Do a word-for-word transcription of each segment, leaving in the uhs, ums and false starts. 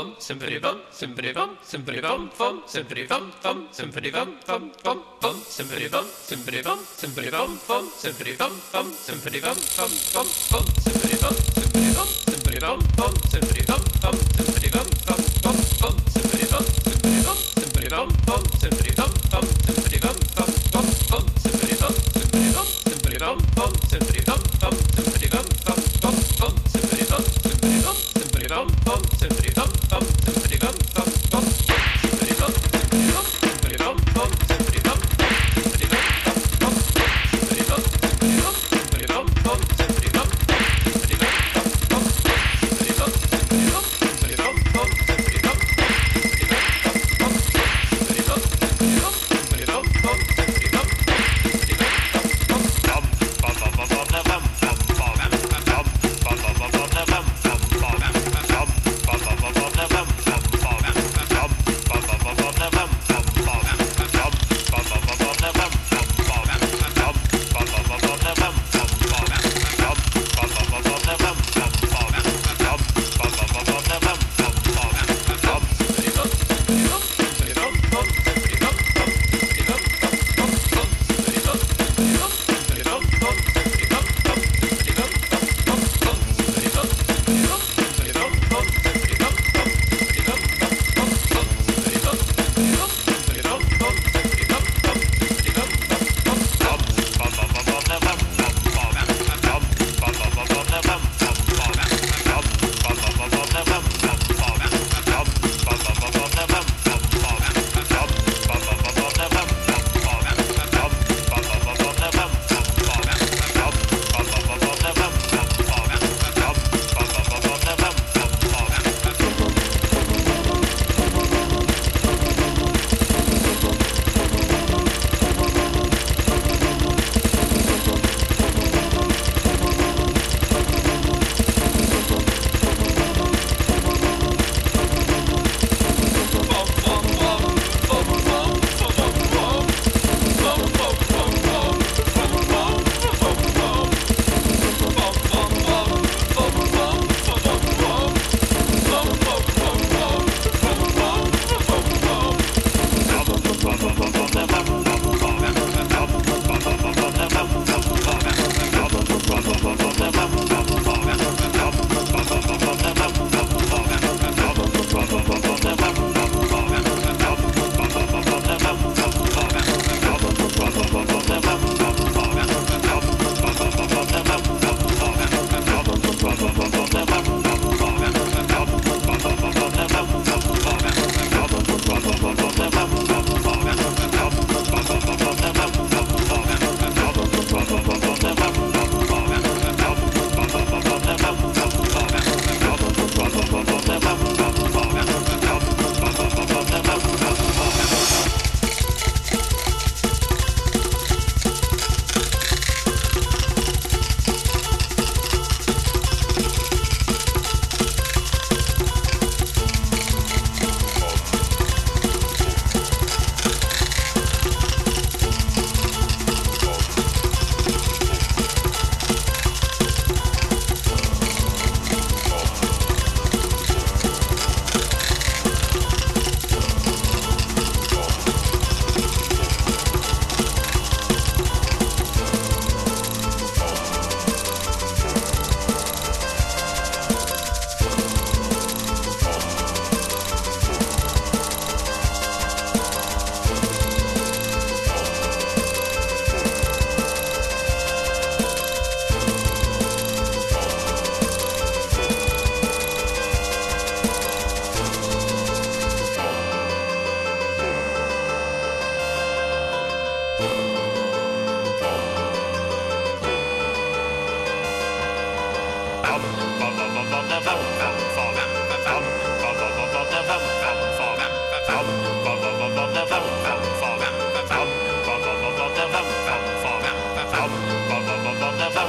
fum, symphony bum, symphony bum, symphony bum, fum, symphony bum, fum, symphony bum, fum, fum, fum, symphony bum, symphony bum, symphony bum, fum, symphony bum, fum, symphony bum, fum, fum, fum, symphony bum, symphony bum, symphony bum, fum, symphony bum, fum, symphony bum, fum, fum, fum, symphony bum, symphony bum, symphony bum, fum, symphony bum, fum, symphony bum, fum, fum, fum, symphony bum, symphony bum, symphony bum, fum, symphony bum, fum, symphony bum, fum, fum, fum, symphony bum, symphony bum, symphony bum, fum, symphony bum, fum, symphony bum, fum, fum, symphony bum, symphony bum, symphony bum, fum, symphony bum, symphony bum, fum, symphony bum, symphony bum, symphony bum, fum, symphony bum, symphony bum, fum, symphony bum, symphony bum, symphony bum, fum, symphony bum, symphony bum, fum, symphony bum, symphony bum, symphony bum, fum, symphony bum, symphony bum, fum, bum, bum, bum, bum, bum, bum, bum,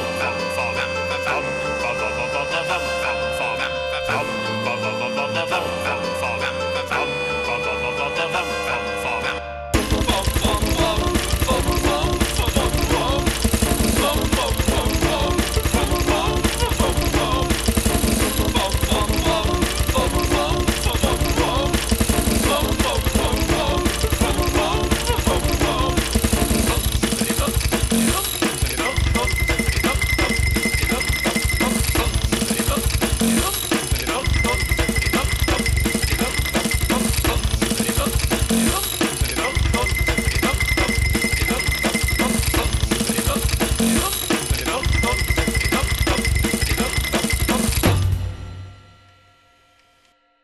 Bum,